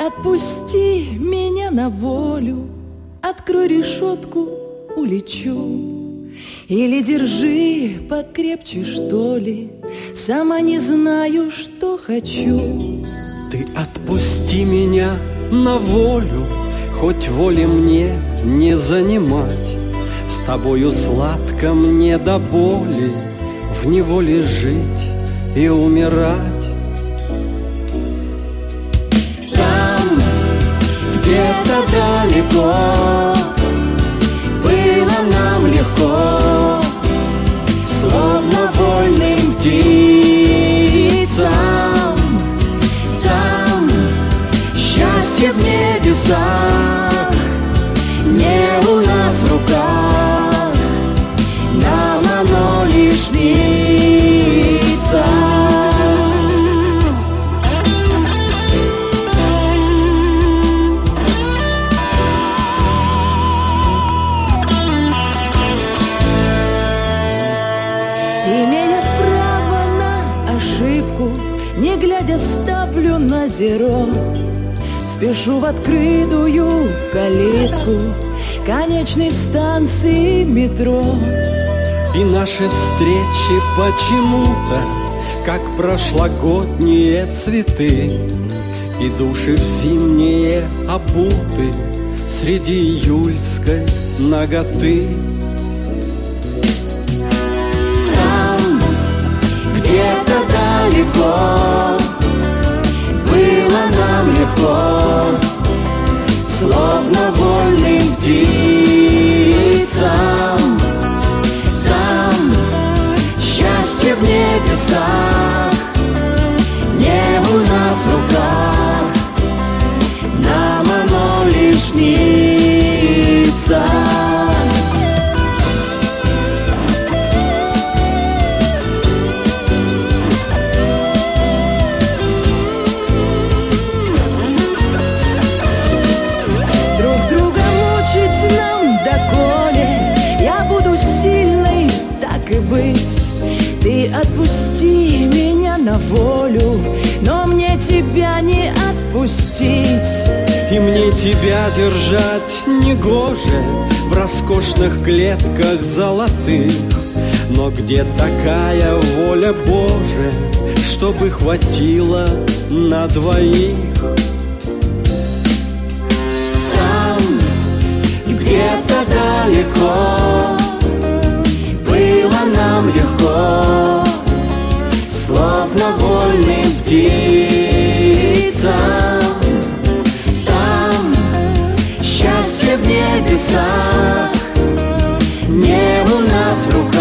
отпусти меня на волю, открой решетку, улечу. Или держи покрепче, что ли, сама не знаю, что хочу. Ты отпусти меня на волю, хоть воли мне не занимать. С тобою сладко мне до боли, в неволе жить и умирать. Там, где-то далеко, было нам легко, словно вольным птицам. Там счастье в небесах, не у нас в руках, нам оно лишь снится. Имея право на ошибку, не глядя ставлю на зеро. Спешу в открытую калитку конечной станции метро. И наши встречи почему-то, как прошлогодние цветы, и души в зимние обуты среди июльской наготы. Где-то далеко было нам легко, словно вольным птицам. Там счастье в небесах, не у нас в руках, нам оно лишь снится. Ты отпусти меня на волю, но мне тебя не отпустить. И мне тебя держать негоже в роскошных клетках золотых. Но где такая воля Божия, чтобы хватило на двоих? Там, где-то далеко, было нам легко, словно вольным птицам. Там счастье в небесах, не у нас в руках,